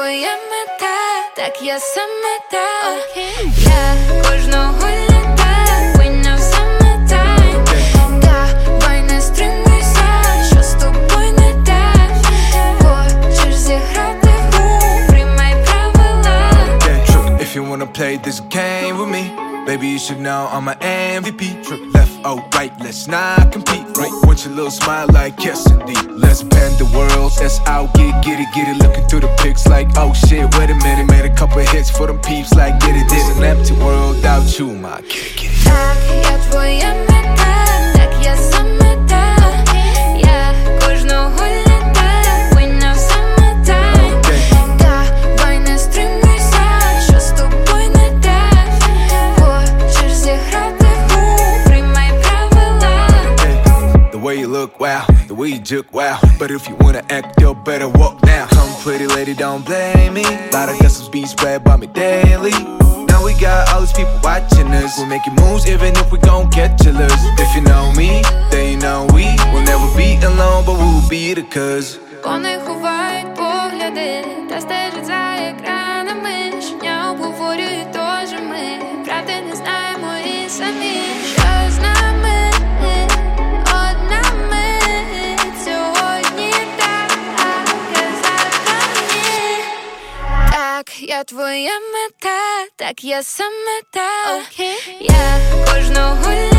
твоя мета, так я саме та. Я кожного літа вийняв саме тайм. Давай не стримуйся, що з тобою не так. Хочеш зіграти в гру, приймай правила. If you wanna play this game with me, baby, you should know I'm an MVP. Left or right, let's not compete. Right, want your little smile like yes indeed. Let's bend the world, let's out, get it. Looking through the pics like oh shit, wait a minute. Made a couple hits for them peeps like get it. This an empty world without you, my get it. Так, я твоя мета, так я саме та. Я кожного літа вийняв саме тайм. Давай не стримуйся, що з тобою не так. Хочеш зіграти в гру, приймай правила. The way you look, wow. The way you juke, wow. But if you wanna act, you better walk now. Come pretty lady, don't blame me. Lot of guesses be spread by me daily. Now we got all these people watching us. We're making moves even if we gon' get jealous. If you know me, then you know we will never be alone, but we will be the cuz. Вони ховають погляди та стежать за екранами. Щодня обговорюють теж ми. Правди не знаємо і самі. Що з нами? Одна мить сьогодні так, а завтра ні. Так, я твоя мета, так я саме та. Я кожного